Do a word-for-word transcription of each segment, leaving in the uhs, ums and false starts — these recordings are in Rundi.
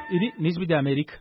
Iri n'ijwi ry'Amerika.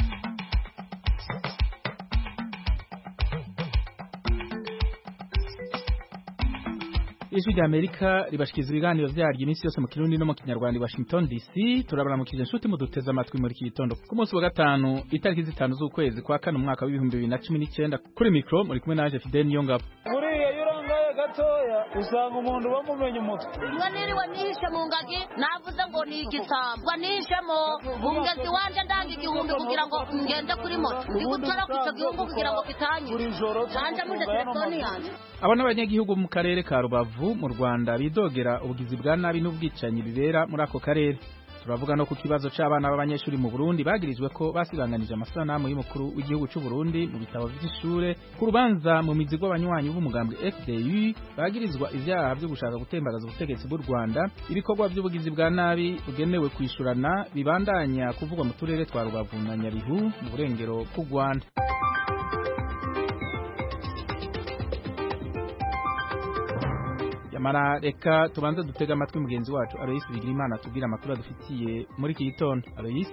Ijwi ry'Amerika ribashikiriza ibiganiro vyaryo iminsi yose mu Kirundi no mu Kinyarwanda i Washington D C. Turabaramukije inshuti muduteze amatwi muri iki gitondo ku munsi wa gatanu itariki zitanu z'ukwezi kwa kane umwaka w'ibihumbi bibiri na cumi n'icenda. Kuri mikro muri kumwe naje Fidel Niyongabo. Buriya yurangaye gatoya usanga umuntu bamumenye umutwe. Mwe niriwe nihishe mu ngagi navuze ngo ni igisambo nihishemo bungezi wanje ndanga igihumbi kugira ngo ngende kuri moto ndigutora ku ico gihugu kugira ngo kitanyure canje muje telefoni yanje. Abo n'abanyagihugu mu karere ka Rubavu mu Rwanda bidogera ubugizi bwa nabi n'ubwicanyi bibera muri ako karere. Turavuga no ku kibazo c'abana b'abanyeshuri mu Burundi bagirijwe ko basibanganije amasanamu y'umukuru w'igihugu c'u Burundi mu bitabo vy'ishure ku rubanza mu mizigo abanywanyi b'umugambwe F D U bagirizwa ivyaha vyo gushaka gutembagaza ubutegetsi bw'u Rwanda. Ibikorwa vy'ubugizi bwa nabi bugenewe kwishurana bibandanya kuvugwa mu turere twa Rubavu na Nyabihu mu burengero bw'u Rwanda. Yamara reka tubanze dutega amatwi mugenzi wacu Aloysi Bigirimana tubwira amakuru adufitiye muri iki gitondo. Aloysi,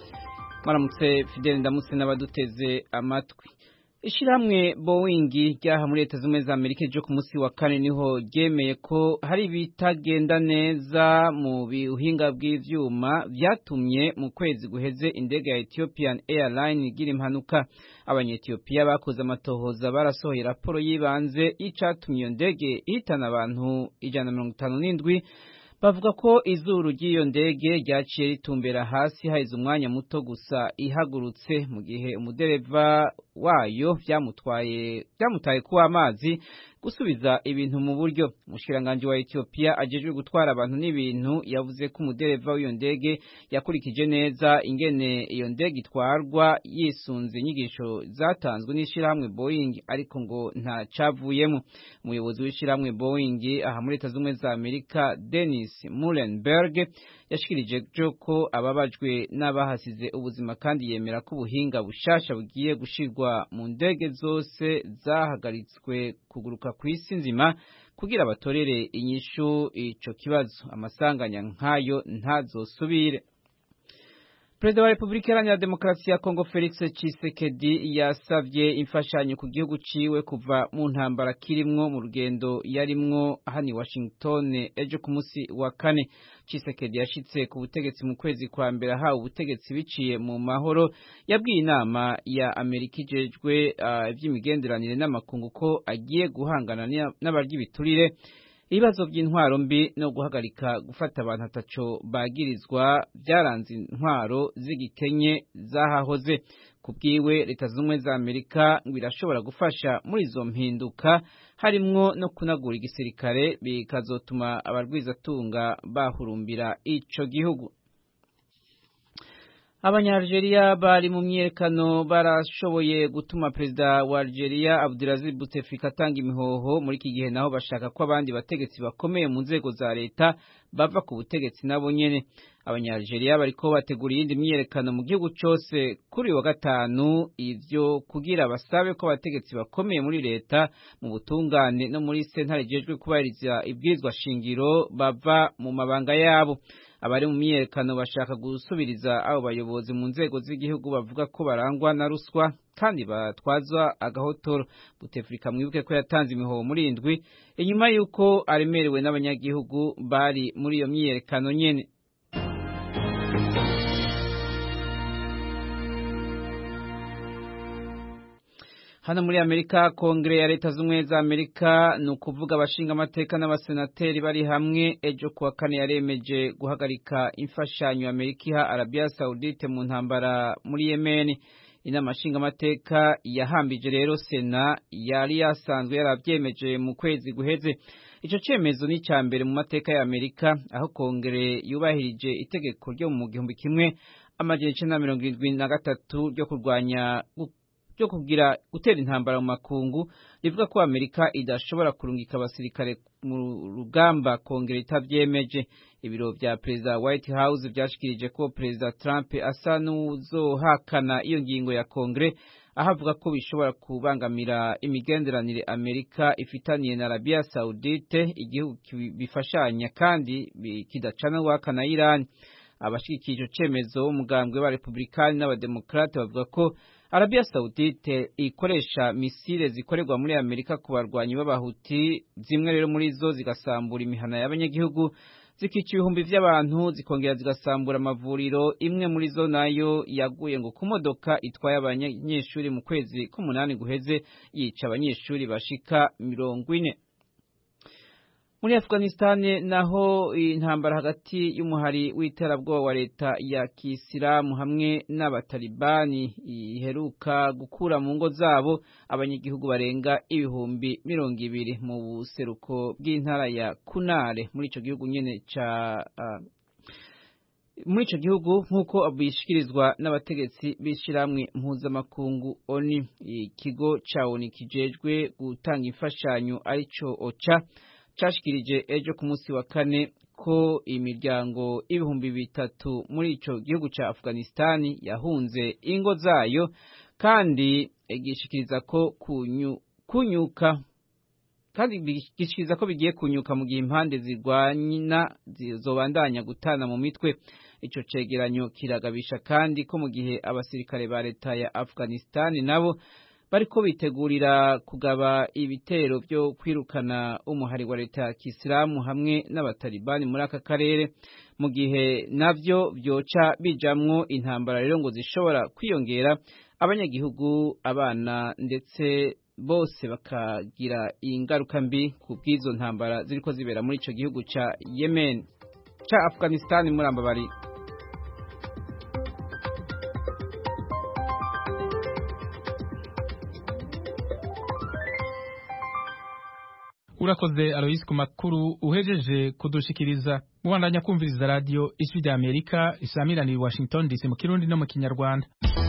maramutse Fidel ndamutse n'abaduteze amatwi. Ishiramwe Boeing ryaha muri Leta Zunze za Amerika ryo ku munsi wa kane niho ryemeye ko hari bitagenda neza mu bihinga bw'ivyuma vyatumye mu kwezi guheze indege ya Ethiopian Airlines igira impanuka. Abanyethiopia bakoze amatohoza barasohoye raporo yibanze icatumye iyo ndege ihitana abantu ijana na mirongo itanu n'indwi. Bavuga ko izuru ry'iyo ndege ryaciye ritumbera hasi haize umwanya muto gusa ihagurutse mu gihe umudereva wayo vyamutwaye vyamutaye kuwa amazi gusubiza ibintu mu buryo. Umushikiranganje wa Ethiopia ajejwe gutwara abantu n'ibintu yavuze ko umudereva w'iyo ndege yakurikije neza ingene iyo ndege itwarwa yisunze inyigisho zatanzwe n'ishirahamwe Boeing ariko ngo nta cavuyemo. Umuyobozi w'ishirahamwe Boeing aha muri Leta Zunze za Amerika Dennis Muhlenberg yashikirije ko ababajwe n'abahasize ubuzima kandi yemera ko ubuhinga bushasha bugiye gushirwa mu ndege zose zahagaritswe kuguruka kw'isi nzima kugira batorere inyishu ico kibazo amasanganya nkayo ntazosubire. Perezida wa Republika Iharanira Demokarasi ya Kongo Felix Tshisekedi yasavye imfashanyo ku gihugu ciwe kuva mu ntambara kirimwo mu rugendo yarimwo hani Washington ejo ku munsi wa kane. Tshisekedi yashitse ku butegetsi mu kwezi kwa mbere ha ubutegetsi biciye mu mahoro. Yabwiye inama ya Amerika ijejwe ivy'imigenderanire uh, n'amakungu ko agiye guhangana n'abaryi biturire ibibazo by'intwaro mbi no guhagarika gufata abantu ataco bagirizwa byaranze intwaro z'igikenye zahahoze. Kubwiwe Leta Zunze za Amerika ngo irashobora gufasha muri izo mpinduka harimwo no kunagura igisirikare bikazotuma abarwizatunga bahurumbira ico gihugu. Abanya-Algeria bari mu myerekano barashoboye gutuma Perezida wa Algeria Abdelaziz Bouteflika atanga imihoho muri iki gihe naho bashaka ko abandi bategetsi bakomeye mu nzego za leta bava ku butegetsi nabo nyene. Abanya-Algeria bariko bategura iyindi myerekano mu gihugu cose kuri wa gatanu, ivyo kugira basabe ko abategetsi bakomeye muri leta mu butungane no muri sentare ijejwe kubahiriza ibwirizwa shingiro bava mu mabanga yabo. Abari mu myerekano bashaka gusubiriza abo bayobozi mu nzego z'igihugu bavuga ko barangwa na ruswa kandi batwazwa agahotoro. Bouteflika mwibuke ko yatanze imihoho muri indwi inyuma yuko aremerewe n'abanyagihugu bari muri iyo myerekano nyene. Hano muri Amerika, Kongre ya Leta Zunze za Amerika ni ukuvuga abashinga amateka n'abasenateri bari hamwe ejo kuwa kane yaremeje guhagarika imfashanyo Amerika iha Arabia Saudite mu ntambara muri Yemen. Inama nshinga amateka yahambije rero Sena yari yasanzwe yaravyemeje mu kwezi guheze. Ico cemezo ni ca mbere mu mateka ya Amerika aho Kongre yubahirije itegeko ryo mu gihumbi kimwe amajana icenda na mirongo irindwi na gatatu ryo kurwanya ryo kugira gutera intambara mu makungu rivuga ko Amerika idashobora kurungika abasirikare mu rugamba Kongere itavyemeje. Ibiro vya Perezida White House vyashikirije ko Perezida Trump asa n'uzohakana iyo ngingo ya Kongere ahavuga ko bishobora kubangamira imigenderanire Amerika ifitaniye na Arabia Saudite igihugu bifashanya kandi kidacana waka na Iran. abashigikiye ico cemezo umugambwe wa Republikani n'abademokrate bavuga ko Arabia Saudite ikoresha misile zikorerwa muri Amerika ku barwanyi b'abahuti, zimwe rero muri zo zigasambura imihana y'abanyagihugu, zikica ibihumbi vy'abantu, zikongera zigasambura amavuriro. Imwe muri zo nayo yaguye ngo ku modoka itwaye abanyeshuri mu kwezi k'umunani guheze, yica abanyeshuri bashika mirongo ine. Muri Afghanistan naho intambara hagati y'umuhari w'iterabwoba wa leta ya Kisilamu hamwe n'abatalibani iheruka gukura mu ngo zabo abanyagihugu barenga ibihumbi mirongo ibiri mu buseruko bw'intara ya Kunare muri ico gihugu nyene ca uh, muri ico gihugu nk'uko abishikirizwa n'abategetsi b'ishiramwe mpuzamakungu O N U. Ikigo ca O N U kijejwe gutanga imfashanyo arico OCHA cashikirije ejo ku munsi wa kane ko imiryango ibihumbi bitatu muri ico gihugu ca Afghanistan yahunze ingo zayo, kandi gishikiriza ko kunyu, kunyuka kandi gishikiriza ko bigiye kunyuka mu gihe impande zirwanyina zizobandanya gutana mu mitwe. Ico cegeranyo kiragabisha kandi ko mu gihe abasirikare ba leta ya Afghanistan nabo bariko bitegurira kugaba ibitero byo kwirukana umuhari wa leta ya Kisilamu hamwe n'abatalibani muri aka karere, mu gihe navyo byoca bijamwo intambara rero ngo zishobora kwiyongera, abanyagihugu, abana ndetse bose bakagira ingaruka mbi ku bw'izo ntambara ziriko zibera muri ico gihugu ca Yemen ca Afghanistan muri ambabari. Urakoze Alois ku makuru uhejeje kudushikiriza. Mubandanya kumviriza radio Ijwi rya Amerika isamiraniye Washington D C mu Kirundi no mu Kinyarwanda.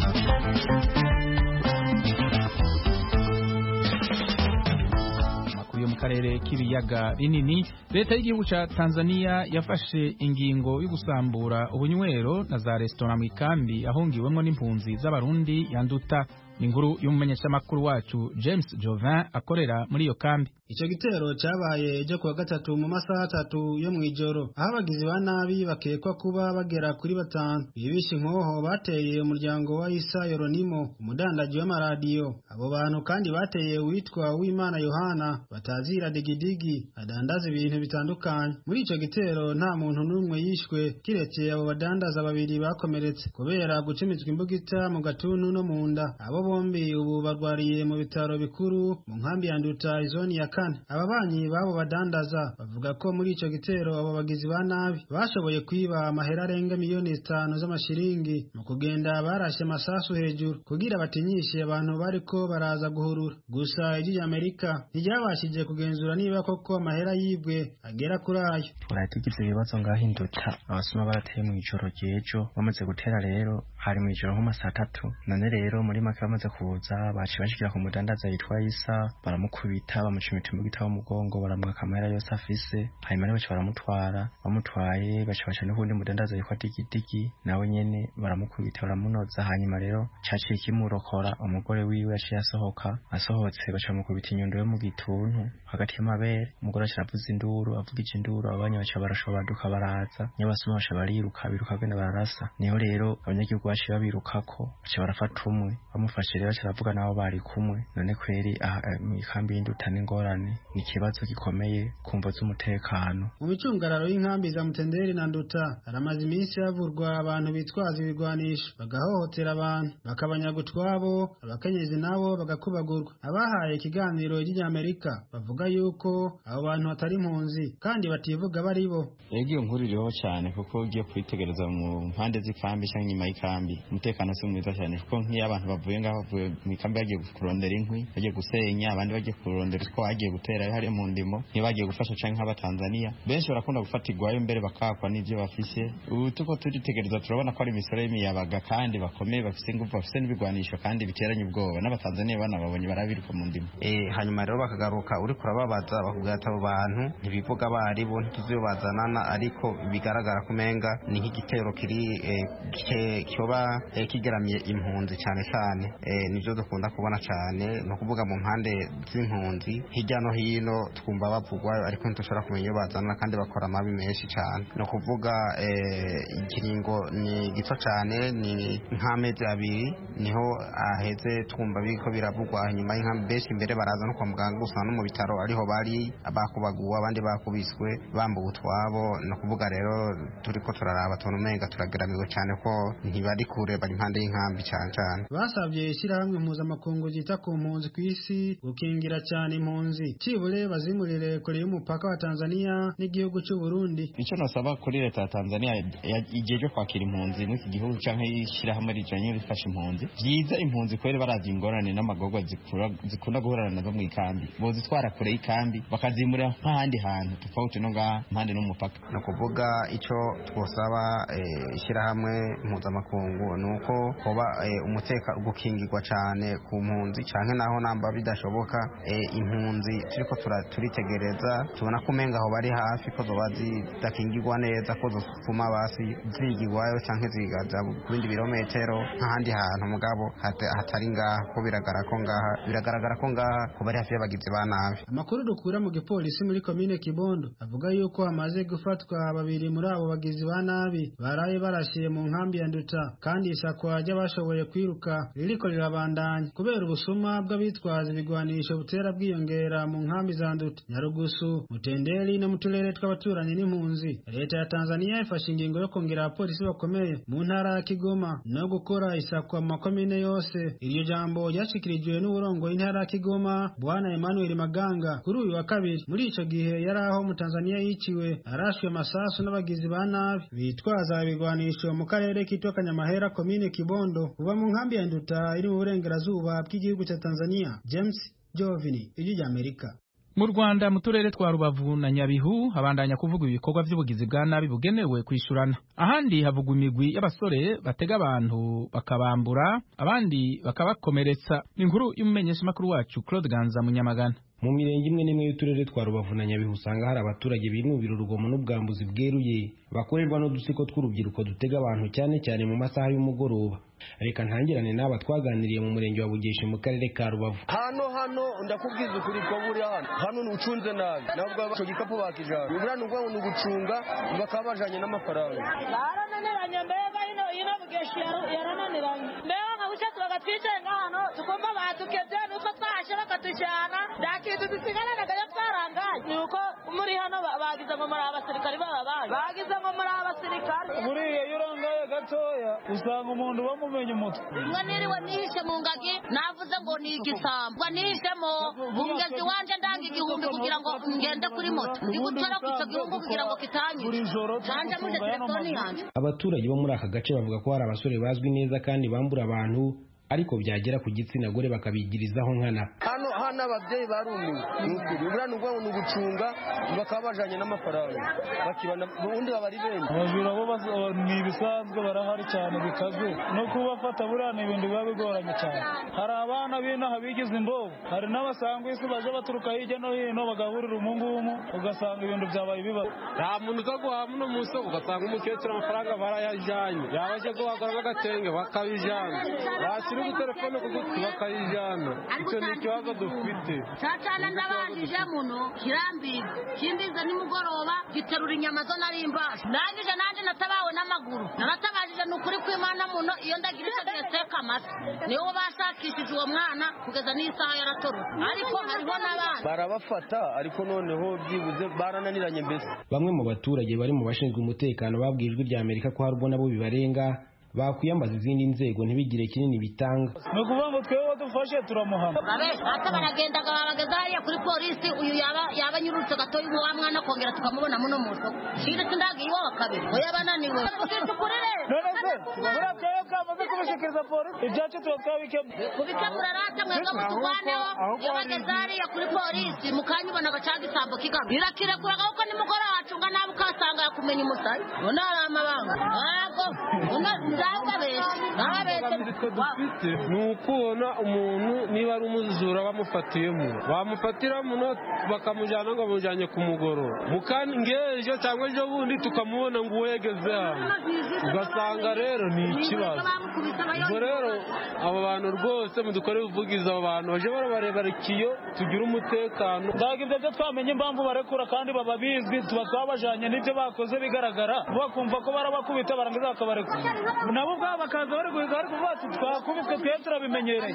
Makuru yo mu karere k'ibiyaga binini, leta y'igihugu ca Tanzania yafashe ingingo yo gusambura ubunywero na za restaurant mu ikambi ahongiwemwo n'impunzi z'abarundi yanduta. Inkuru y'umumenyeshamakuru wacu James Jovin akorera muri iyo kambi. Ico gitero cyabaye ejo kuwa gatatu mu masaha atatu yo mwijoro, aho abagizi ba nabi bakekwa kuba bagera kuri batanu bibishe inkoho bateye umuryango wa Isa Yoronimo, umudandaji w'amaradiyo. Abo bantu kandi bateye witwa Uwimana Yohana batazira digidigi adandaza ibintu bitandukanye. Muri ico gitero nta muntu n'umwe yishwe kiretse abo badandaza babiri bakomeretse kubera gucimitswa imbugita mu gatuntu no mu nda. Abo bombi ubu barwariye mu bitaro bikuru mu nkambi ya Nduta izoni ya kane. Ababanyi babo badandaza bavuga ko muri ico gitero abo bagizi ba nabi bashoboye kwiba amahera arenga miliyoni zitanu z'amashiringi mu kugenda barashe amasasu hejuru kugira batinyishe abantu bariko baraza guhurura. Gusa ijwi rya Amerika ntiryabashije kugenzura niba koko amahera yibwe agera kuri ayo. Turatigize ibibazo ngaho Nduta, abasuma barateye mu ijoro ryejo, bamaze gutera rero hari mu ijoro nko saa tatu. None rero muri make bamaze kuza baci bashikira ku mudandaza yitwa Isa, baramukubita bamucimita mu gitabo mugongo, baramwaka amahera yose afise, hanyuma rero baca baramutwara, bamutwaye baca baca no kundi mudandaza yitwa Digidigi, nawe nyene baramukubita baramunoza. Hanyuma rero caciye kimurokora, umugore wiwe yaciye asohoka, asohotse baca bamukubita inyundo yo mu gituntu hagati y'amabere. Umugore aca aravuza induru, avugije induru, abanya baca barashobora baduka baraza, nyabasuma baca bariruka biruka genda bararasa. Niho rero abanyagihugu baciye babirukako baca barafata umwe, bamufashe rero baca baravuga nabo bari kumwe. None kweri mu ikambi y'Induta n'ingorane, ni ikibazo gikomeye kumva z'umutekano. Mu micungararo y'inkambi za Mutenderi na Nduta haramaze iminsi havurwa abantu bitwaza ibigwanisho bagahohotera abantu, bakabanyaga utwabo, abakenyezi nabo bagakubagurwa. Abahaye ikiganiro ry'I Amerika bavuga yuko abo bantu batari impunzi kandi bativuga bari bo. Egiyo nkuru ririho cyane kuko ugiye kwitegereza mu mpande z'ikambi cyangwa inyuma y'ikambi umutekano si mwiza cyane, kuko nk'iyo abantu bavuye ngaho bavuye mu ikambi bagiye kurondera inkwi, bagiye gusenya, abandi bagiye kurondera utwo bagiye gutera hari mu ndimo, ntibagiye gufasha canke nk'abatanzania benshi barakunda gufatirwayo mbere bakakwa n'ivyo bafise. Ubu tuko turitegereza turabona ko ari imisoro y'imiyabaga kandi bakomeye, bafise ingufu, bafise n'ibigwanisho kandi biteranye ubwoba. N'abatanzania bana babonye barabiruka mu ndimo. Eh hanyuma rero bakagaruka uri kurababaza bakubwira ati abo bantu ntibivuga bari bo ntituzobazanana, ariko bigaragara kumenga ni nk'igitero kiri eh, cyoba eh, kigeramiye impunzi cyane cyane. nivyo dukunda kubona cyane no kuvuga mu mpande z'impunzi hirya no hino twumva bavugwa ariko ntushobora kumenya iyo bazana kandi bakora amabi menshi cyane no kuvuga ikiringo ni gito cyane ni nk'amezi abiri niho aheze twumva biko biravugwa nyuma y'inkambi benshi imbere baraza no kwa muganga gusa no mu bitaro ariho bari bakubaguwa abandi bakubiswe bambuwe utwabo no kuvuga rero turiko turaraba tubona umenga turageramiwe cyane ko ntibari kure bari impande y'inkambi cyane cyane basabye ishyirahamwe mpuzamakungu ryita ku mpunzi ku isi gukingira cyane impunzi cibure bazimurire kure y'umupaka wa Tanzania n'igihugu cy'u Burundi. Icyo nasaba kuri leta ya Tanzania igihe cyo kwakira impunzi mu iki gihugu canke ishyirahamwe rijanye rifasha impunzi byiza impunzi kwere baravye ingorane n'amagorwa zikunda guhorana nazo mu ikambi bozitwara kure y'ikambi bakazimurira nk'ahandi hantu tofauti no ngaha impande n'umupaka. No kuvuga icyo twosaba ishyirahamwe mpuzamakungu nuko hoba umuteka gukingirwa cyane ku mpunzi canke naho namba bidashoboka impunzi turiko turitegereza tubona ko umenga aho bari hafi ko zoba zidakingirwa neza ko zofuma basi zigirwayo canke zigaza ku bindi birometero nk'ahandi hantu mugabo hatari ngaha ko biragaragara ko ngaha biragaragara ko ngaha ko bari hafi y'abagizi ba nabi. Amakuru dukura mu gipolisi muri komine Kibondo avuga yuko hamaze gufatwa babiri muri abo bagizi ba nabi baraye barashiye mu nkambi ya Nduta kandi isakwa ry'abashoboye kwiruka ririko rirabandanya kubera ubusuma bw'abitwaza ibigwanisho butera bwiyongera mu nkambi za Nduta, Nyarugusu, Mutenderi no mu turere tw'abaturanyi n'impunzi. Leta ya Tanzania ifashe ingingo yo kongera abapolisi bakomeye mu ntara ya Kigoma no gukora isakwa mu makomine yose. Iryo jambo ryashikirijwe n'uburongo intara ya Kigoma Bwana Emmanuel Maganga kuri uyu wa kabiri. Muri ico gihe yari aho mu Tanzania yiciwe arashwe amasasu n'abagizi ba nabi bitwaza ibigwanisho mu karere kitwa Kanyamahera komine Kibondo kuva mu nkambi ya Nduta iri mu burengerazuba bw'igihugu cya Tanzania. James Jovini, Ijwi ry'Amerika. Mu Rwanda mu turere twa Rubavu na Nyabihu habandanya kuvuga ibikorwa by'ubugizi bwa nabi bugenewe kwishurana. Ahandi havugwa imigwi y'abasore batega abantu bakabambura abandi bakabakomeretsa. Inkuru y'umumenyesha makuru wacu Claude Ganza Munyamagana. Mu mirenge imwe n'imwe y'uturere twa Rubavu na Nyabihu usanga hari abaturage binubira urugomo n'ubwambuzi bweruye bakorerwa n'udusiko tw'urubyiruko dutega abantu cyane cyane mu masaha y'umugoroba. Reka ntangirane n'aba twaganiriye mu murenge wa Bugeshi mu karere ka Rubavu. Hano hano ndakubwiza ukuri ko buri hano hano nucunze nabi nabwo cyo gikapu bakijana ubura nubwo nugucunga bakabajanye n'amafaranga barananiranye mbega ino ino Bugeshi yarananiranye mbega nkabuca tubagatwice ngahano tukumva batukebye nuko twashe bakatujana ndakitu dusigarana gayo twarangaye nuko muri hano bagize ngo muri abasirikari baba bagize ngo muri abasirikari muri iyo rongaye gatoya usanga umuntu bamumenye umutwe mwe niriwe nishe mu ngagi navuze ngo ni igisambwa nishemo bungezi wanje ndanga igihumbi kugira ngo ngende kuri moto ndi gutora ku cyo gihumbi kugira ngo kitanyure canje mu telefone yanje. Abaturage bo muri aka gace bavuga ko hari abasore bazwi neza kandi bambura abantu ariko byagera ku gitsina gore bakabigirizaho nkana. Hano hano ababyeyi barumiwe n'ukuri ubura nubwo n'ugucunga bakabajanye n'amafaranga bakibana ubundi babari bene abajura bo ni ibisanzwe barahari cyane bikaze no kubafata burana ibintu biba bigoranye cyane. Hari abana b'inaha bigize imbobo hari n'abasanga isi baje baturuka hirya no hino bagahurira umungumu ugasanga ibintu byabaye ibibazo. Nta muntu ukaguha muno mu isoko ugasanga umukecuru amafaranga barayajanye yabaje guhagara bagatenge bakabijana bashyira telefone kuguti bakayijana. Icyo ni ikibazo dufite cyacana ndabandije muno kirambiwe kimbize nimugoroba giterura inyama zo narimbasha nangije nanje natabawe n'amaguru naratabajije n'ukuri kw'Imana muno iyo ndagirije geseka amata niwo bashakishije uwo mwana kugeza n'isaha yaratorotse ariko hariho n'abandi barabafata ariko noneho byibuze barananiranye mbese. Bamwe mu baturage bari mu bashinzwe umutekano babwijwe rya Amerika ko harbo nabo bibarenga bakwiyambaza izindi nzego ntibigire kinini bitanga. No kuvuga ngo twewe dufashe turamuhama ata baragendaga babageza hariya kuri polisi uyu yaba yaba nyurutse gatoyi mu wa mwana kongera tukamubona muno muso shire sindagiye iwa kabiri oya bananiwe tukurere none se bura byayo kamaze kubishikiriza polisi ibyacu tuba twabikemwe kubikemura rata mwebwe muturwaneho yabageza hariya kuri polisi mukanyibona bacaga isambo kigabo irakirekuraga kuko nimugora wacunga nabi ukasanga yakumenya umusayi bona ari amabanga yego una dufite ni ukubona umuntu niba ari umujura bamufatiyemo bamufatira muno bakamujyana tukabona ngo bamujyanye ku mugoro mukandi ngejo cyangwa ejo bundi tukamubona ngo uwegeze hano ugasanga rero ni ikibazo. Ubwo rero abo bantu rwose mudukore ubuvugizi abo bantu baje barabarebera ikiyo tugira umutekano. Ndaga ibyo byo twamenye impamvu barekura kandi baba bizwi tuba twabajanye n'ibyo bakoze bigaragara bakumva ko barabakubita barangiza bakabarekura nabo ubwabo bakaza bari guhiga ariko bati twakubitwe twe turabimenyereye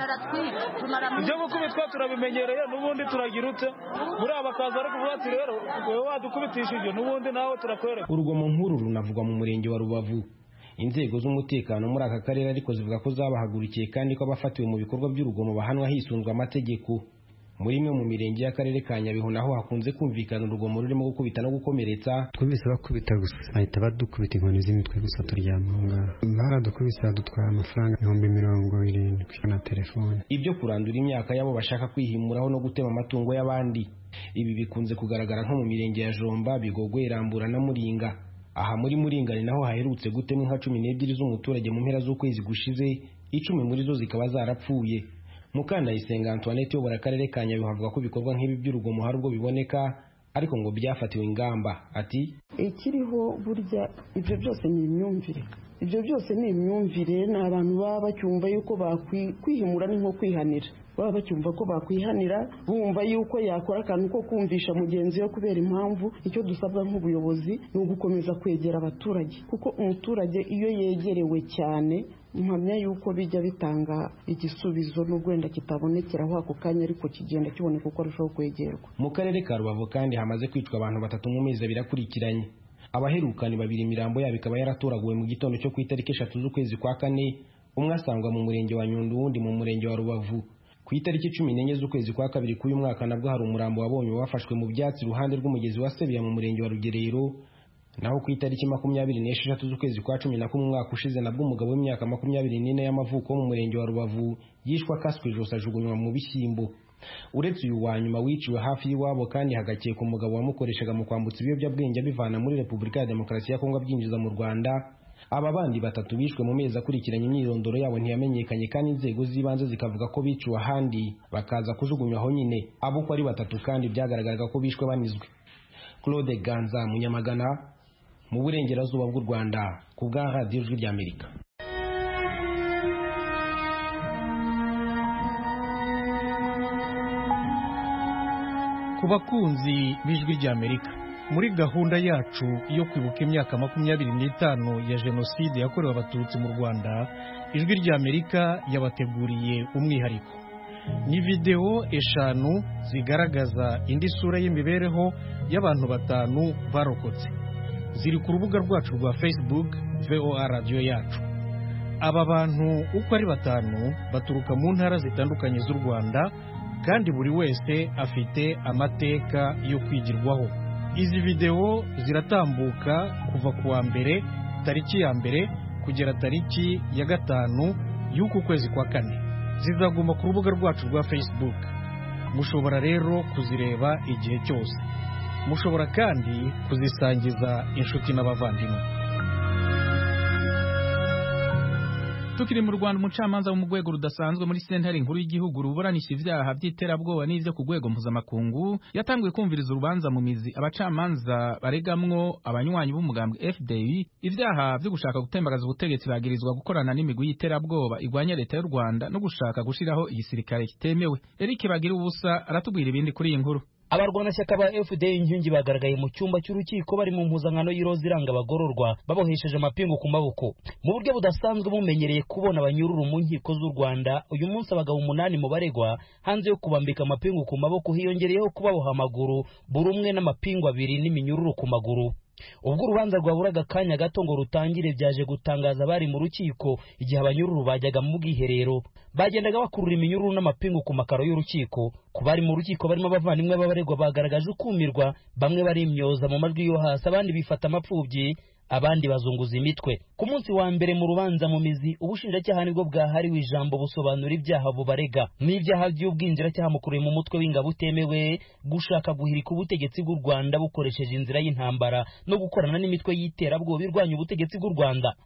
ibyo gukubitwa turabimenyereye n'ubundi turagira ute muri aba bakaza ariko bati rero wewe wadukubitishije n'ubundi nawe turakwereka. Urugomo nkuru runavugwa mu murenge wa Rubavu. Inzego z'umutekano muri aka karere ariko zivuga ko zabahagurukiye kandi ko abafatiwe mu bikorwa by'urugomo bahanwa hisunzwe amategeko. Muri imwe mu mirenge y'akarere ka Nyabihu naho hakunze kumvikana urugomo rurimo gukubita no gukomeretsa. Twumvise bakubita gusa bahita badukubita inkoni z'imitwe gusa turyamanga. Baradukubise badutwara amafaranga ibihumbi mirongo irindwi na telefone. Ibyo kurandura imyaka yabo bashaka kwihimuraho no gutema amatungo y'abandi. Ibi bikunze kugaragara nko mu mirenge ya Jomba, Bigogwe, Rambura na Muringa. Aha muri Muringa ni naho haherutse gutemwa inka cumi n'ebyiri z'umuturage mu mpera z'ukwezi gushize, icumi muri zo zikaba zarapfuye. Mukandayisenga Antoinette uyobora akarere ka Nyabihu avuga ko ibikorwa nk'ibi by'urugomo hari ubwo biboneka ariko ngo byafatiwe ingamba. Ati ikiriho burya ibyo byose ni imyumvire ibyo byose ni imyumvire ni abantu baba bacyumva yuko bakwihimura ni nko kwihanira baba bacyumva ko bakwihanira bumva yuko yakora akantu ko kumvisha mugenzi we kubera impamvu. Icyo dusabwa nk'ubuyobozi ni ugukomeza kwegera abaturage kuko umuturage iyo yegerewe cyane mpamya yuko bijya bitanga igisubizo n'ugwenda kitabonekeraho ako kanya ariko kigenda kiboneka uko arushaho kwegerwa. Mu karere ka Rubavu kandi hamaze kwicwa abantu batatu mu mezi abiri akurikiranye. Abaherukani babiri imirambo yabo ikaba yaratoraguwe mu gitondo cyo ku itariki eshatu z'ukwezi kwa kane, umwe asangwa mu murenge wa Nyundo uwundi mu murenge wa Rubavu. Ku itariki cumi n'enye z'ukwezi kwa kabiri k'uyu mwaka nabwo hari umurambo wabonye wafashwe mu byatsi iruhande rw'umugezi wa Sebiya mu murenge wa Rugerero. Naho ku itariki makumyabiri n'esheshatu z'ukwezi kwa cumi na kumwe umwaka ushize nabwo umugabo w'imyaka makumyabiri n'ine y'amavuko wo mu murenge wa Rubavu yishwa kaswe ijosi ajugunywa mu bishyimbo. Uretse uyu wa nyuma wiciwe hafi y'iwabo kandi hagakeka umugabo wamukoreshaga mu kwambutsa ibiyobyabwenge abivana muri Repubulika ya Demokarasi ya Kongo abyinjiza mu Rwanda, aba bandi batatu bishwe mu mezi akurikiranye imyirondoro yabo ntiyamenyekanye kandi inzego z'ibanze zikavuga ko biciwe ahandi bakaza kujugunywa aho nyine. Abo uko ari batatu kandi byagaragaraga ko bishwe banizwe. Claude Ganza Munyamagana mu burengerazuba bw'u Rwanda ku bwa Radio Ijwi ry'Amerika. Ku bakunzi b'Ijwi ry'Amerika, muri gahunda yacu yo kwibuka imyaka makumyabiri n'itanu ya jenoside yakorewe abatutsi mu Rwanda, Ijwi ry'Amerika yabateguriye umwihariko. Ni video eshanu zigaragaza indi sura y'imibereho y'abantu batanu barokotse. Ziri ku rubuga rwacu rwa Facebook V O A Radio yacu. Aba bantu uko ari batanu baturuka mu ntara zitandukanye z'u Rwanda kandi buri wese afite amateka yo kwigirwaho. Izi video ziratambuka kuva kuwa mbere tariki ya mbere kugera tariki ya gatanu y'uku kwezi kwa kane. Zizaguma ku rubuga rwacu rwa Facebook. Mushobora rero kuzireba igihe cyose. Mushobora kandi kuzisangiza inshuti n'abavandimwe. Tukiri mu Rwanda, umucamanza wo mu rwego rudasanzwe muri sentare nkuru y'igihugu ruburanisha ivyaha by'iterabwoba n'ivyo ku rwego mpuzamakungu yatanguye kumviriza urubanza mu mizi abacamanza baregamwo abanywanyi b'umugambwe F D U ivyaha byo gushaka gutembagaza ubutegetsi bagirizwa gukorana n'imigwi y'iterabwoba igwanya leta y'u Rwanda no gushaka gushiraho igisirikare kitemewe. Eric Bagira ubusa aratubwira ibindi kuri iyi nkuru. Abarwanashyaka ba F D U inkingi bagaragaye mu cyumba cy'urukiko bari mu mpuzankano y'iroza iranga abagororwa babohesheje amapingu ku maboko mu buryo budasanzwe bumenyereye kubona abanyururu mu nkiko z'u Rwanda. Uyu munsi abagabo umunani mu baregwa hanze yo kubambika amapingu ku maboko hiyongereyeho kubaboha amaguru buri umwe n'amapingu abiri n'iminyururu ku maguru. Ubwo urubanza rwaburaga kanya gato ngo rutangire byaje gutangaza bari mu rukiko igihe abanyururu bajyaga mu bwiherero bagendaga bakurura iminyururu n'amapingu ku makaro y'urukiko. Ku bari mu rukiko barimo abavandimwe b'abaregwa bagaragaje ukumirwa, bamwe bari imyoza mu majwi yo hasi, abandi bifata amapfubyi, abandi bazunguza imitwe. Ku munsi wa mbere mu rubanza mu mizi ubushinjacyaha nibwo bwahariwe ijambo busobanura ibyaha bubarega n'ibyaha by'ubwinjiracyaha mukuriye mu mutwe w'ingabo utemewe, gushaka guhirika ubutegetsi bw'u Rwanda bukoresheje inzira y'intambara no gukorana n'imitwe y'iterabwoba irwanya ubutegetsi bw'u Rwanda.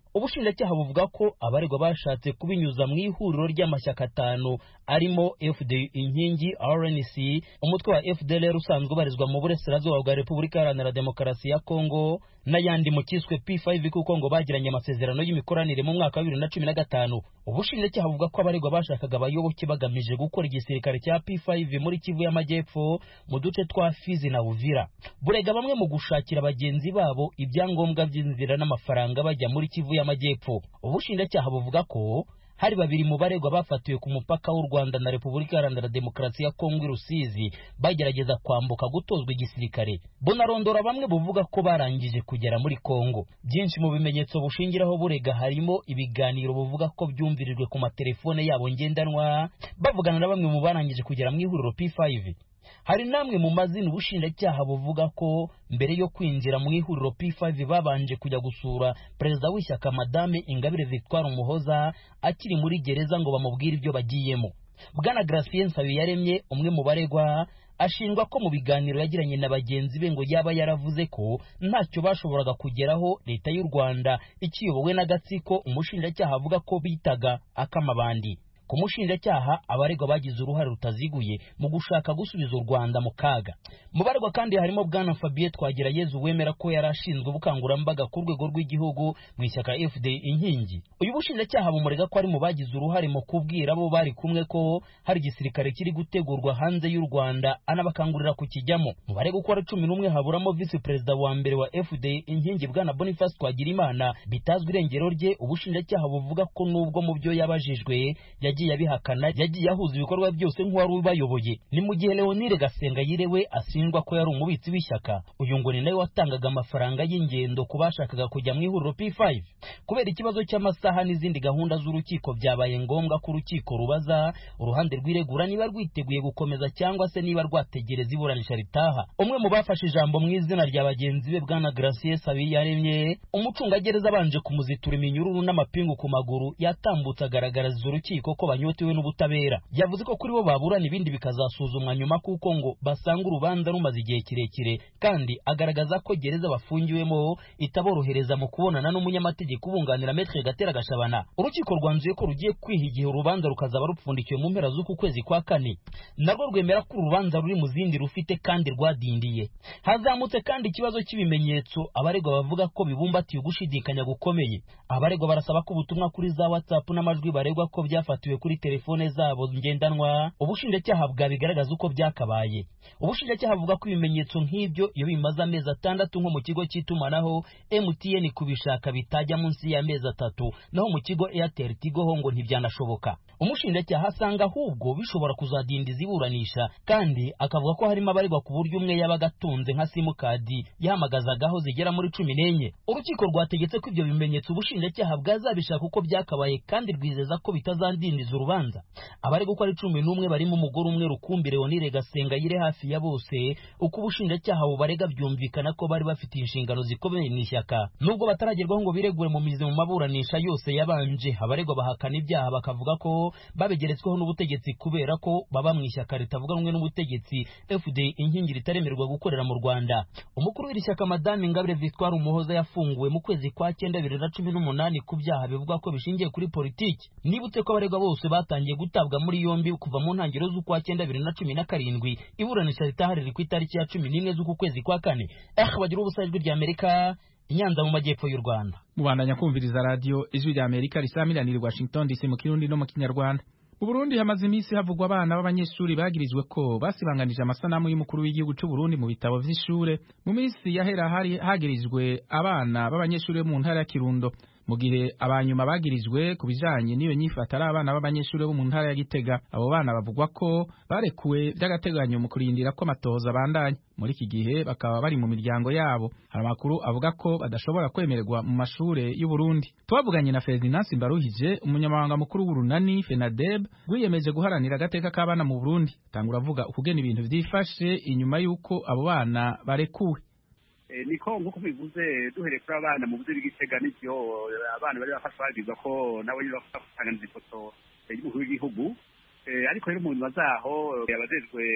ubushinjacyaha buvuga ko abaregwa bashatse kubinyuza mu ihuriro ry'amashyaka atanu arimo F D U inkingi, R N C, umutwe wa F D L R usanzwe ubarizwa mu burasirazuba bwa Repubulika Iharanira Demokarasi ya Kongo n'ayandi mu kiswe P five kuko ngo bagiranye amasezerano y'imikoranire mu mwaka wa bibiri na cumi na gatanu. Ubushinjacyaha buvuga ko abaregwa bashakaga abayoboke bagamije gukora igisirikare cya P five muri Kivu y'Amajyepfo mu duce twa Fizi na Uvira. Burega bamwe mu gushakira bagenzi babo ibyangombwa by'inzira n'amafaranga bajya muri Kivu y'Amajyepfo. Ubushinjacyaha buvuga ko hari babiri mu baregwa bafatiwe ku mupaka w'u Rwanda na Repubulika Iharanira Demokarasi ya Kongo Rusizi bagerageza kwambuka gutozwa igisirikare. Bunarondora bamwe buvuga ko barangije kugera muri Kongo. Byinshi mu bimenyetso bushingiraho burega harimo ibiganiro buvuga ko byumvirijwe ku matelefone yabo ngendanwa bavugana na bamwe mu barangije kugera mu ihuriro P five. Hari namwe mu mazina ubushinjacyaha buvuga ko mbere yo kwinjira mu ihuriro P five babanje kujya gusura perezida w'ishyaka Madame Ingabire Victoire Umuhoza akiri muri gereza ngo bamubwire ibyo bagiyemo. Bwana Gracien Nsabiyaremye umwe mu baregwa ashinjwa ko mu biganiro yagiranye na bagenzi be ngo yaba yaravuze ko ntacyo bashoboraga kugeraho leta y'u Rwanda ikiyobowe n'agatsiko umushinjacyaha avuga ko bitaga akamabandi. Ku mushinjacyaha abaregwa bagize uruhare rutaziguye mu gushaka gusubiza u Rwanda mu kaga. Mu baregwa kandi harimo Bwana Fabien Twagirayezu wemera ko yarashinzwe ubukangurambaga ku rwego rw'igihugu mu ishyaka F D inkingi. Uyu bushinjacyaha bumurega ko ari mu bagize uruhare mu kubwira abo bari kumwe ko hari igisirikare kiri gutegurwa hanze y'u Rwanda anabakangurira kukijyamo. Mu baregwa uko ari cumi n'umwe haburamo Vice Perezida wa mbere wa F D inkingi Bwana Boniface Twagirimana bitazwi irengero rye. Ubushinjacyaha buvuga ko nubwo mu byo yabajijwe yagiye abihakana yagiye ahuza ibikorwa byose nk'uwari ubayoboye. Ni mu gihe Leonire Gasengayire we ashinjwa ko yari umubitsi w'ishyaka. Uyu ngo ni nawe watangaga amafaranga y'ingendo ku bashakaga kujya mu ihuriro P five. Kubera ikibazo cy'amasaha n'izindi gahunda z'urukiko byabaye ngombwa ko urukiko rubaza uruhande rw'iregura niba rwiteguye gukomeza cyangwa se niba rwategereza iburanisha ritaha. Umwe mu bafashe ijambo mu izina rya bagenzi be Bwana Gracien Nsabiyaremye umucungagereza abanje kumuzitura iminyururu n'amapingu ku maguru yatambutse agaragariza urukiko ko banyotewe n'ubutabera. Yavuze ko kuri bo baburana ibindi bikazasuzumwa nyuma kuko ngo basanga urubanza rumaze igihe kirekire, kandi agaragaza ko gereza bafungiwemo itaborohereza mu kubonana n'umunyamategeko ubunganira Maître Gatera Gashabana. Urukiko rwanzuye ko rugiye kwiha igihe urubanza rukazaba rupfundikiwe mu mpera z'uku kwezi kwa kane. Narwo rwemera ko urubanza ruri mu zindi rufite kandi rwadindiye. Hazamutse kandi ikibazo cy'ibimenyetso abaregwa bavuga ko bibumbatiye ugushidikanya gukomeye. Abaregwa barasaba ko ubutumwa kuri za WhatsApp n'amajwi baregwa ko byafatiwe kuri telefone zabo ngendanwa ubushinjacyaha bwabigaragaza uko byakabaye. Ubushinjacyaha buvuga ko ibimenyetso nk'ibyo iyo bimaze amezi atandatu nko mu kigo cy'itumanaho M T N kubishaka bitajya munsi y'amezi atatu, naho mu kigo Airtel Tigo ho ngo ntibyanashoboka. Umushinjacyaha asanga ahubwo bishobora kuzadindiza iburanisha, kandi akavuga ko harimo abaregwa ku buryo umwe yabaga atunze nka simukadi yahamagazagaho zigera muri cumi n'enye. Urukiko rwategetse ko ibyo bimenyetso ubushinjacyaha bwazabishaka uko byakabaye, kandi rwizeza ko bitazandindiza urubanza. Abaregwa uko ari cumi n'umwe barimo umugore umwe rukumbi Leonire Gasengayire hafi ya bose. Uko ubushinjacyaha bubarega byumvikana ko bari bafite inshingano zikomeye mu ishyaka. Nubwo bataragerwaho ngo biregure mu mizi mu maburanisha yose yabanje, abaregwa bahakana ibyaha bakavuga ko babegeretsweho n'ubutegetsi kubera ko baba mu ishyaka ritavuga rumwe n'ubutegetsi F D inkingi ritaremerwa gukorera mu Rwanda. Umukuru w'iri shyaka Madame Ingabire Victoire Umuhoza yafunguwe mu kwezi kwa cyenda bibiri na cumi n'umunani ku byaha bivuga ko bishingiye kuri politiki. Nibutse ko abaregwa bose batangiye gutabwa muri yombi kuva mu ntangiriro z'ukwa cyenda bibiri na cumi na karindwi. Iburanisha ritahariri ku itariki ya cumi n'imwe z'uku kwezi kwa kane. Eh bagira ubusa ijwi rya Amerika Inyanza mu majyepfo y'u Rwanda. Mubandanya kumviriza radio ijwi rya Amerika risamiranira i Washington D C mu Kirundi no mu Kinyarwanda. Mu Burundi hamaze iminsi havugwa abana b'abanyeshuri bagirijwe ko basibanganije amasanamu y'umukuru w'igihugu cy'u Burundi mu bitabo vy'ishure. Mu minsi yahera hari hagirijwe abana b'abanyeshuri mu ntara ya Kirundo, mu gihe abanyuma bagirijwe ku bijanye n'iyo nyifata ari abana b'abanyeshuri bo mu ntara ya Gitega. Abo bana bavugwa ko barekuwe by'agateganyo mu kurindira ko amatohoza abandanya. Muri iki gihe bakaba bari mu miryango yabo. Hari amakuru avuga ko badashobora kwemererwa mu mashure y'u Burundi. Twavuganye na Ferdinand Simbaruhije, umunyamabanga mukuru w'urunani FENADEB rwiyemeje guharanira agateka k'abana mu Burundi. Tangura avuga ukugena ibintu vyifashe inyuma y'uko abo bana barekuwe. Niko nkuko bivuze duhereye kuri abana mu buzi bw'Igitega n'ivyo abana bari bafashwe bagizwe ko nabo nyine bafatangana ifoto y'umukuru w'igihugu, ariko rero mu nyuma zaho abajejwe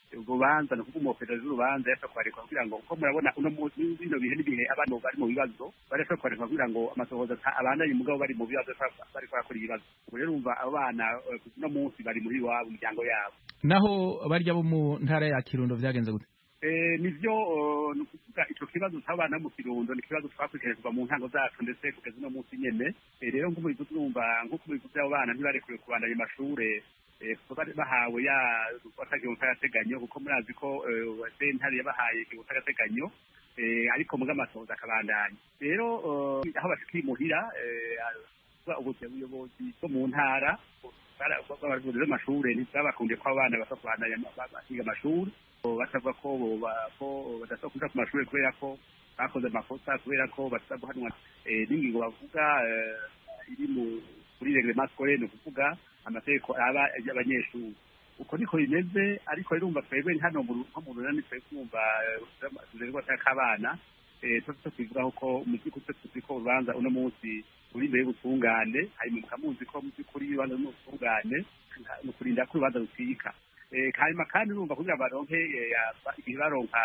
urubanza no kuvuga umuperereza w'urubanza yashobora kwarekwa kugira ngo uko murabona uno munsi bino bihe n'ibihe abantu bari mu bibazo barashobora kwarekwa kugira ngo amatohoza abandanye mugabo bari mu bibazo bari kwarakora ibibazo ubu rero umva abo bana uno munsi bari muri iwabo imiryango yabo. Naho barya bo mu ntara ya Kirundo vyagenze gute? Eh nivyo ni ukuvuga ico kibazo c'abana mu Kirundo ni kibazo twakurikiranye kuva mu ntango zacu ndetse kugeza uno munsi nyene. rero nk'uko bivuze numva nk'uko bivuze abo bana ntibarekuwe kubandanya amashure bahawe ya watagiye utagateganyo kuko murazi ko sentare yabahaye utagateganyo ariko muga amatoza akabandanya. Rero aho bashikira imuhira ubuyobozi bwo mu ntara baravuze amashure ntibabakunde ko abana basa kubandanya basiga amashuri basavuga ko badasa kuja ku mashuri kubera ko bakoze amakosa kubera ko basaba guhanwa n'ingingo bavuga iri muri reglement scolaire, ni ukuvuga amategeko aba y'abanyeshuri. Uko niko bimeze, ariko irumva twebwe hano mu runani twe kumva turerwa takabana tuzo kwivugaho ko mu by'ukuri tuzi ko urubanza uno munsi uri imbere y'ubutungane, hari mu kamuzi ko mu by'ukuri urubanza n'ubutungane no kurinda ko urubanza rutsika. Hanyuma kandi urumva kugira baronke igihe baronka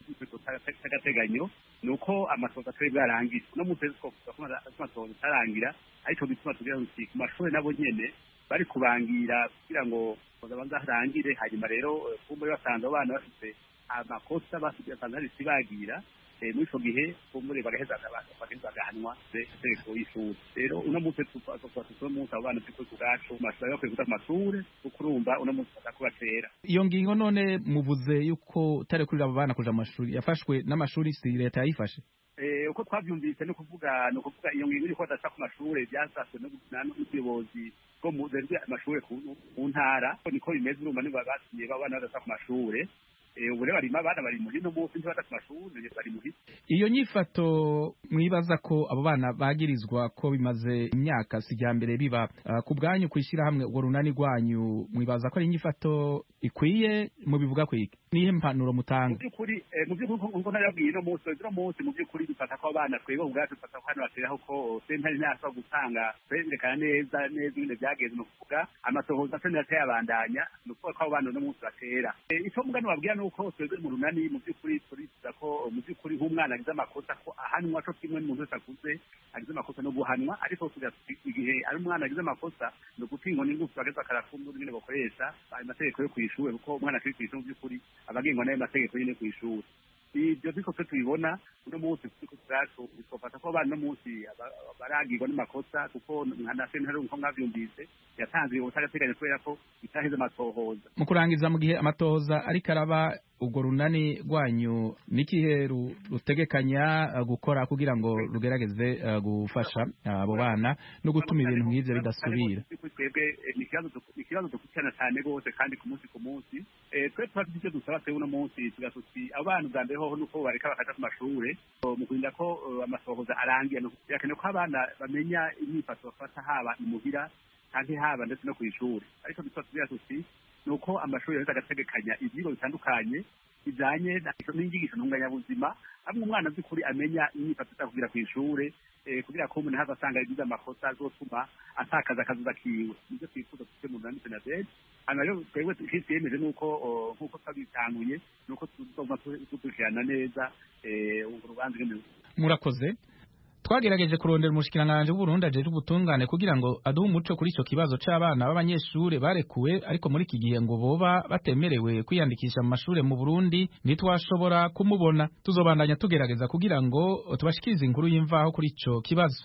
agateganyo ni uko amatoza twebwe arangira no mu kwezi ko amatoza atarangira, ariko bituma tugira ngo ku mashuri nabo nyene bari kubangira kugira ngo bazabanza harangire. Hanyuma rero kumbe basanze abana bafite amakosa basigaye basanze sibagira muri ico gihe kumbe bagaheza bagaheza bagahanwa itegeko y'ishuri. Rero uno munsi tuzo munsi abana tiko kugacu mashuri yo kwivuza amashure ukurumva uno munsi batakubatera. Iyo ngingo none muvuze yuko tare kuri abo bana kuja amashuri yafashwe n'amashuri si leta yayifashe? Eh uko twavyumvise no kuvuga no kuvuga iyo ngingo iko data ku mashuri byasaswe n'ubuyobozi bwo mu zerwe amashuri ku ntara niko bimeze urumva niba basinye babana badasa ku mashuri. Ubu rero barimo abana bari muri no munsi ntibadasa ku mashuri bari muri. Iyo nyifato mwibaza ko abo bana bagirizwa ko bimaze imyaka sijyambere biba ku bwanyu kwishira hamwe ubwo runani rwanyu mwibaza ko ari inyifato ikwiye mu bivuga kwiki nihe mpanuro mutanga? Mu byukuri mu byukuri ngo nababwiye no munsi no munsi mu byukuri dufata ko abana twego ubwacu dufata ko hano bateraho ko sentari ntasa gutanga kwerekana neza neza ibintu byageze no kuvuga amatohoza se nateye abandanya no kuvuga ko abana no munsi batera. Icyo mugano babwira nuko twebwe mu runani mu byukuri turiza ko mu byukuri nk'umwana agize amakosa ko ahanwa cyo kimwe n'umuntu wese akuze agize amakosa no guhanwa, ariko kugira igihe ari umwana agize amakosa no gutingo n'ingufu bageza karafundu n'ibintu bakoresha amategeko yo kwishura kuko umwana kuri kwishura mu byukuri abagengwa nayo mategeko nyine kwishura. Ibyo biko twe tubibona uno munsi kuko turacu bikofata ko abana no munsi baragirwa n'amakosa kuko nka sentare nko mwavyumvise yatanze ubutagateganya kubera ko itaheze amatohoza. Mu kurangiza mu gihe amatohoza ariko araba ubwo runani rwanyu nikihe rutegekanya gukora kugira ngo rugerageze gufasha abo bana no gutuma ibintu nk'ivyo bidasubira? Twebwe ikibazo dukurikirana cyane rwose kandi ku munsi ku munsi twe twafite icyo dusaba twe uno munsi tugasuti abana bwa mbere hoho nuko bareka bakaja ku mashure mu kurinda ko amatohoza arangiye. Birakenewe ko abana bamenya imyifato bafata haba imuhira kandi haba ndetse no kw'ishure, ariko bitwa tuti nuko amashuri yose agategekanya ivyigwa bitandukanye bijanye n'inyigisho ntunganyabuzima, amwe umwana by'ukuri amenya imyifato itakugira kw'ishure kugira ko umuntu hazasanga yagize amakosa azotuma atakaza akazuza kiwe. Nivyo twifuza tufite mu runani senaderi. Hano rero twebwe twiyemeje nuko nkuko twabitanguye nuko tuzoma tukurikirana neza urubanza rw'imizi. Murakoze. Twagerageje kurondera umushikiranganje w'Uburundi ajeje ubutungane kugira ngo aduhe umuco kuri ico kibazo c'abana b'abanyeshure barekuwe, ariko muri iki gihe ngo boba batemerewe kwiyandikisha mu mashure mu Burundi ntitwashobora kumubona. Tuzobandanya tugerageza kugira ngo tubashikirize inkuru y'imvaho kuri ico kibazo.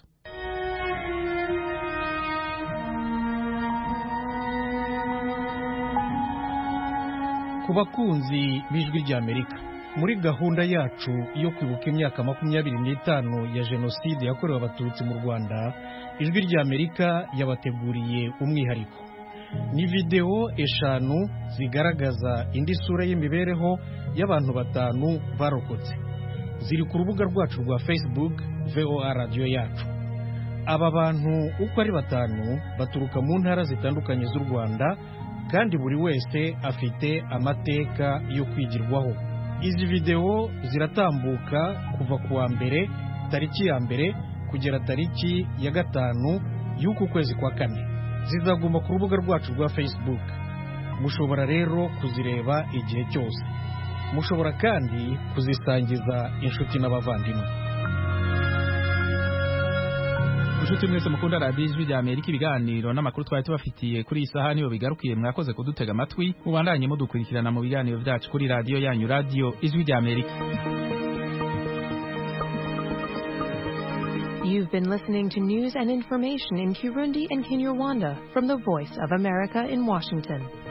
Ku bakunzi b'Ijwi ry'Amerika, muri gahunda yacu yo kwibuka imyaka makumyabiri n'itanu ya jenoside yakorewe abatutsi mu Rwanda, Ijwi ry'Amerika yabateguriye umwihariko. Ni video eshanu zigaragaza indi sura y'imibereho y'abantu batanu barokotse. Ziri ku rubuga rwacu rwa Facebook V O A Radio yacu. Aba bantu uko ari batanu baturuka mu ntara zitandukanye z'u Rwanda, kandi buri wese afite amateka yo kwigirwaho. Izi video ziratambuka kuva kuwa mbere tariki ya mbere kugera tariki ya gatanu y'uku kwezi kwa kane. Zizaguma ku rubuga rwacu rwa Facebook. mushobora rero kuzireba igihe cyose. Mushobora kandi kuzisangiza inshuti n'abavandimwe. Inshuti mwese mukunda radiyo ijwi rya Amerika, ibiganiro n'amakuru twari tubafitiye kuri iyi saha niyo bigarukiye. Mwakoze kudutega amatwi, mubandanye mudukurikirana mu biganiro byacu kuri radiyo yanyu, radiyo ijwi rya Amerika. You've been listening to news and information in Kirundi and Kinyarwanda from the Voice of America in Washington.